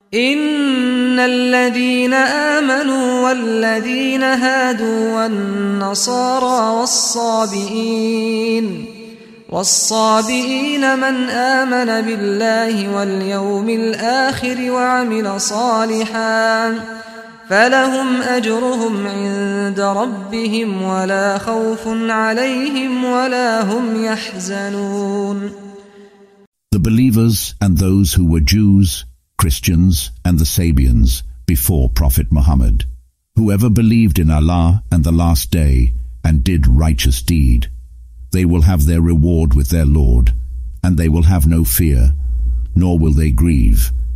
إن الذين آمنوا والذين هادوا والنصارى والصابئين من آمن بالله واليوم الآخر وعمل صالحا فلهم أجرهم عند ربهم ولا خوف عليهم ولا هم يحزنون. The believers and those who were Jews, Christians and the Sabians before Prophet Muhammad, whoever believed in Allah and the last day and did righteous deed, they will have their reward with their Lord, and they will have no fear, nor will they grieve,